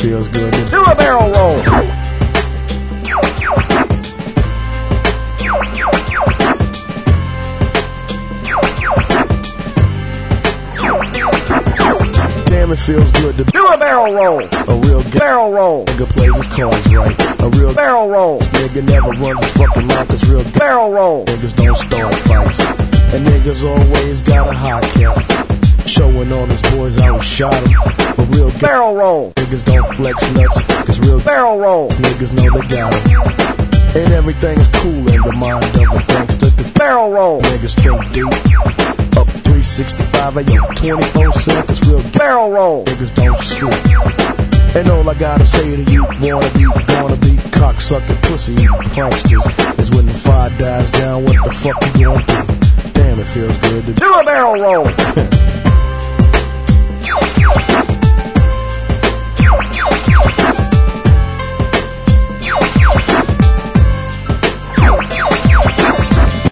feels good to do a barrel roll. Damn, it feels good to do a barrel roll. A real barrel roll. Nigga plays his cards right. A real barrel roll. Nigga never runs his fucking mouth. It's real barrel roll. Niggas don't start fights. And niggas always got a hot cat. Showing all his boys I was shot him. A real barrel roll. Niggas don't flex nuts. Cause real barrel roll. Niggas know they got him. And everything's cool in the mind of a gangster. Cause barrel roll. Niggas think deep. Up 365 and 24 seconds. Real barrel roll. Niggas don't sleep. And all I gotta say to you, wanna be cocksucking pussy pranksters, is when the fire dies down, what the fuck you gonna do? Damn, it feels good to do a barrel roll.